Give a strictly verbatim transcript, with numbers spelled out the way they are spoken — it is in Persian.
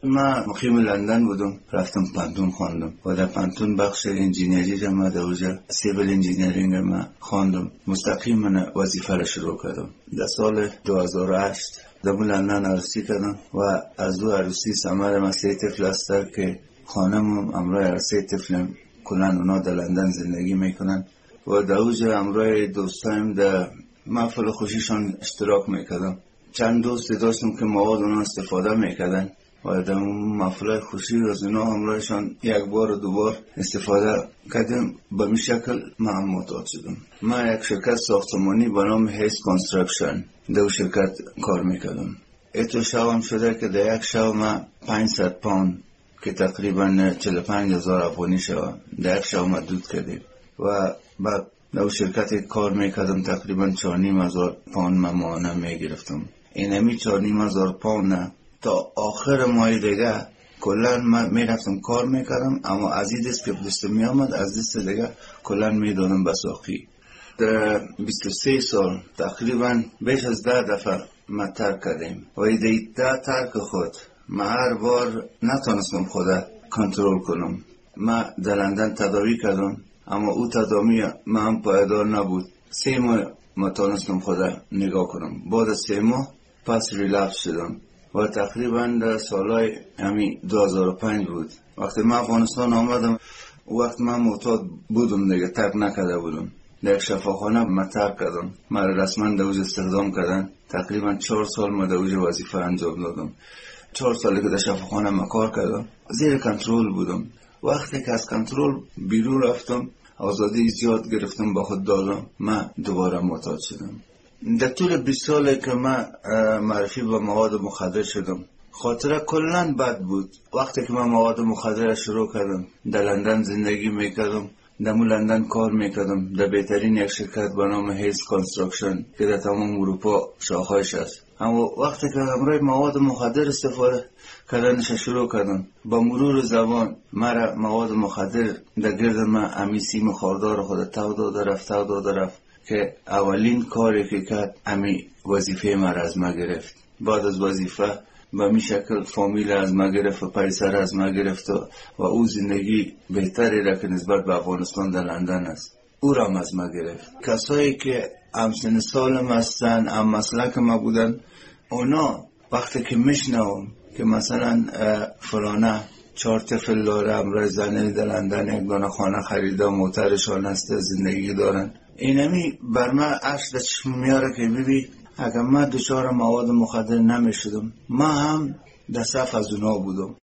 من مقیم لندن بودم، رفتم پانتون خواندم و در پانتون بخش انجینیری را من در اوجا سیویل انجینیرینگ من خواندم. مستقیم من وظیفه را شروع کردم. در سال دو هزار و هشت در لندن عروسی کردم و از دو عروسی ثمر من سه طفل است که خانمم امرای سه طفلم کلن اونا در لندن زندگی میکنن و در اوجا امرای دوستایم در محفل خوشیشان اشتراک میکردم. چند دوست داشتم که مواد اونا استفاده میکردن و در محفل خوشی از اونا همراهشان یک بار و دو بار استفاده کردم. به می شکل من معتاد شدم. من یک شرکت ساختمانی به نام هیس کانسترکشن در شرکت کار میکردم. اتو شوام شده که در یک شو من پانصد پوند که تقریبا چهل و پنج هزار افغانی شده در یک شو مدود کردیم و بعد در شرکت کار میکردم. تقریبا چهار و نیم هزار پوند من ماهانه میگرفتم. این همی چهار و نیم هزار پوند تا آخر ماه دیگه کلن من میرفتم کار میکردم، اما از این دست که دست میامد از دست دیگه کلن میدونم بساقی. در بیست و سه سال تقریبا بیش از ده دفعه ما ترک کردیم و این ده ترک خود من هر بار نتونستم خدا کنترل کنم. من در لندن تداوی کردم اما او تداوی من پایدار نبود. سه ماه ما تونستم خدا نگاه کنم. بعد از سه ماه پس ریلپس شدم و تقریبا در سالهای همی دو هزار و پنج بود وقتی من افغانستان آمدم. وقت من معتاد بودم دیگه، ترک نکرده بودم. در شفاخانه من ترک کردم. من رسما در اوج استخدام کردن. تقریبا چهار سال من در اوج وظیفه انجام دادم. چهار سالی که در شفاخانه من کار کردم زیر کنترل بودم. وقتی که از کنترل بیرون رفتم آزادی زیاد گرفتم با خود دادم، من دوباره معتاد شدم. در طول بیست ساله که من معرفی با مواد مخدر شدم خاطره کلن بد بود. وقتی که من مواد مخدر شروع کردم در لندن زندگی میکردم، در لندن کار میکردم در بهترین یک شرکت به نام هیس کانسترکشن که در تمام اروپا شاخه‌اش است. اما وقتی که امروز مواد مخدر استفاده کردنش شروع کردم، با مرور زمان مرا مواد مخدر در گرد من امی سیم خاردار خود تو داده رفت تو داده رفت که اولین کاری که کرد امی وظیفه مرا از ما گرفت. بعد از وظیفه به می شکل فامیل از ما گرفت و پیسر از ما گرفت و او زندگی بهتری را که نسبت به افغانستان در لندن است او را از ما گرفت. کسایی که همسن سالم هستن هم مسلک ما بودن، اونا وقتی که میشنوم که مثلا فلانه چهار طفل داره، امرای زنی در لندن یک دانه خانه خریده، موترشان هسته، زندگی دارن، اینمی بر من عشق در چشم میاره که ببین اگر من دچار مواد مخدر نمیشدم من هم در صف از اونا بودم.